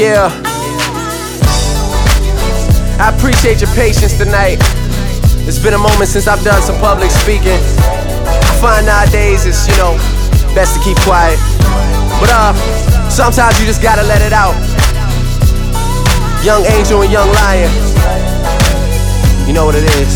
Yeah. I appreciate your patience tonight. It's been a moment since I've done some public speaking. I find nowadays it's, best to keep quiet. But sometimes you just gotta let it out. Young Angel and Young Lion. You know what it is.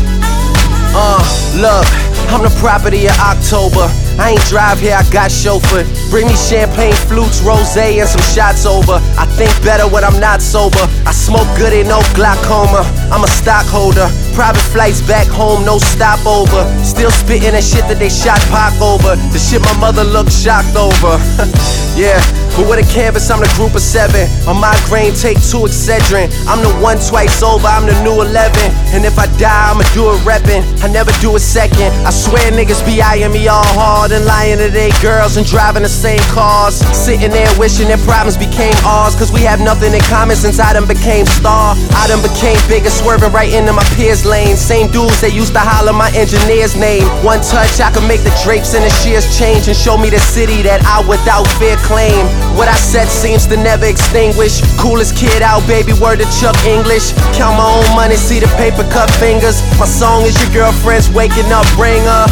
Look, I'm the property of October. I ain't drive here, I got chauffeur. Bring me champagne, flutes, rosé, and some shots over. I think better when I'm not sober. I smoke good, ain't no glaucoma. I'm a stockholder. Private flights back home, no stopover. Still spitting that shit that they shot Pac over. The shit my mother looked shocked over. Yeah, but with a canvas, I'm the group of 7. A migraine, take 2 Excedrin. I'm the one twice over, I'm the new 11. And if I die, I'ma do it reppin'. I never do it second. I swear niggas be eyeing me all hard and lying to they girls and driving the same cars. Sitting there wishing their problems became ours, cause we have nothing in common since I done became star. I done became bigger, swerving right into my peers' lane. Same dudes that used to holler my engineer's name. One touch, I could make the drapes and the shears change and show me the city that I without fear claim. What I said seems to never extinguish. Coolest kid out, baby, word to Chuck English. Count my own money, see the paper cut fingers. My song is your girlfriend's waking up ringer.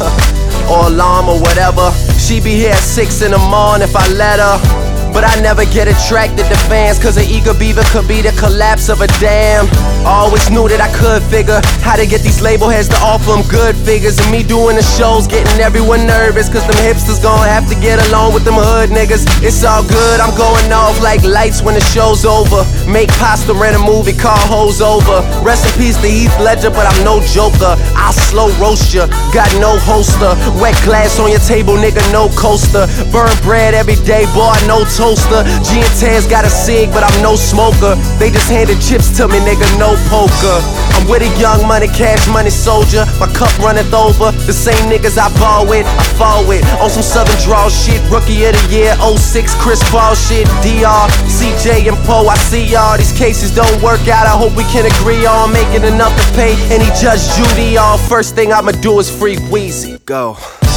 Or alarm or whatever. She be here at 6 in the morning if I let her. But I never get attracted to fans, cause an eager beaver could be the collapse of a dam. Always knew that I could figure how to get these label heads to offer them good figures. And me doing the shows getting everyone nervous, cause them hipsters gon' have to get along with them hood niggas. It's all good, I'm going off like lights when the show's over. Make pasta, rent a movie, call hoes over. Rest in peace to Heath Ledger, but I'm no joker. I'll slow roast ya, got no holster. Wet glass on your table, nigga, no coaster. Burn bread every day, boy, no toaster. G and Taz got a cig, but I'm no smoker. They just handed chips to me, nigga, no poker. I'm with a young money, cash money soldier. My cup runneth over. The same niggas I ball with, I fall with. On some Southern draw shit, rookie of the year, 06 Chris Paul shit. DR, CJ and Poe, I see y'all. These cases don't work out, I hope we can agree on making enough to pay any Judge Judy off. First thing I'ma do is free Weezy. Go.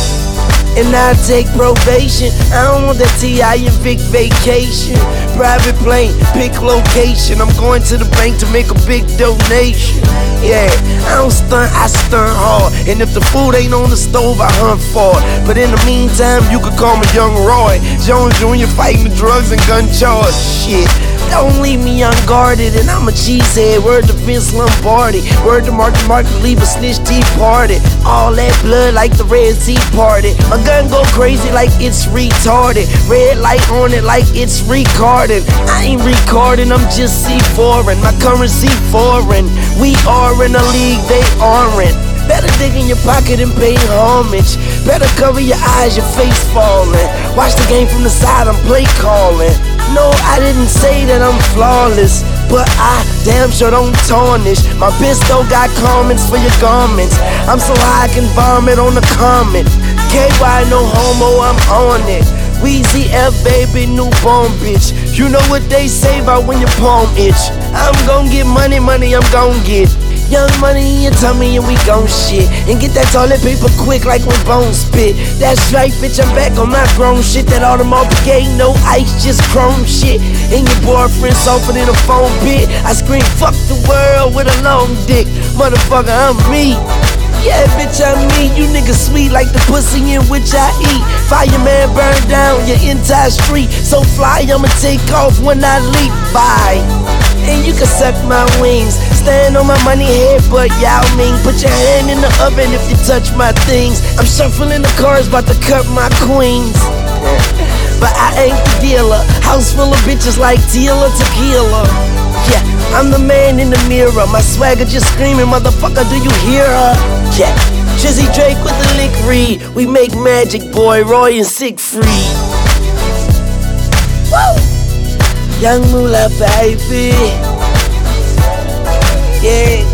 And I take probation. I don't want that T.I. and Vic vacation. Private plane, pick location. I'm going to the bank to make a big donation. Yeah, I don't stunt, I stunt hard. And if the food ain't on the stove, I hunt for it. But in the meantime, you could call me Young Roy Jones Jr. fighting the drugs and gun charge. Shit, don't leave me unguarded, and I'm a cheesehead. Word to Vince Lombardi, word to Mark leave a snitch tea party. All that blood like the Red Sea Party. My gun go crazy like it's retarded. Red light on it like it's recording. I ain't recording, I'm just C4ing. My currency foreign. We are in a league they aren't. Better dig in your pocket and pay homage. Better cover your eyes, your face falling. Watch the game from the side, I'm play calling. No, I didn't say that I'm flawless, but I damn sure don't tarnish. My pistol got comments for your garments. I'm so high I can vomit on the comment. KY no homo, I'm on it. Weezy F baby, newborn bitch. You know what they say about when your palm itch. I'm gon' get money, I'm gon' get Young Money in your tummy and we gon' shit. And get that toilet paper quick like when Bone spit. That's right, bitch, I'm back on my grown shit. That Audemars Piguet, no ice, just chrome shit. And your boyfriend softer than a phone bit. I scream, fuck the world with a long dick. Motherfucker, I'm me. Yeah, bitch, I'm me. You niggas sweet like the pussy in which I eat. Fireman burn down your entire street. So fly, I'ma take off when I leap. Bye. And you can suck my wings. Stand on my money head, but Yao Ming. Put your hand in the oven if you touch my things. I'm shuffling the cars, about to cut my queens. But I ain't the dealer. House full of bitches like Tila Tequila. Yeah, I'm the man in the mirror. My swagger just screaming, motherfucker, do you hear her? Yeah, Drizzy Drake with the lick read. We make magic, boy, Roy and Siegfried. Woo! Young Moolah, baby. Yeah.